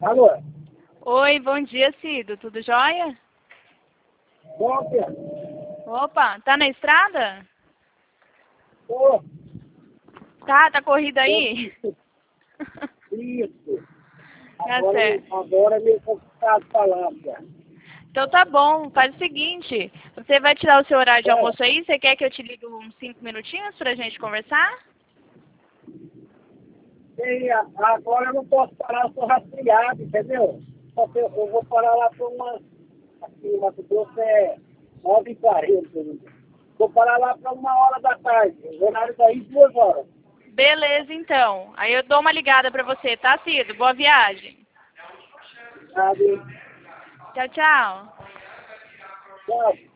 Alô? Oi, bom dia, Cido. Tudo jóia? Bom dia. Opa, tá na estrada? Ô, Tá corrida aí? isso. Tá Agora, certo. agora é meio complicado falar, cara. Então tá bom, faz o seguinte, você vai tirar o seu horário de É, almoço aí? Você quer que eu te ligue uns 5 minutinhos pra gente conversar? agora eu não posso parar, eu sou rastreado, entendeu? Só que eu vou parar lá para uma... Aqui em Mato Grosso é 9h40. Vou parar lá para 1h da tarde. O horário daí 2 horas. Beleza, então. Aí eu dou uma ligada pra você, tá, Cido? Boa viagem. Sabe? Tchau, tchau. Tchau.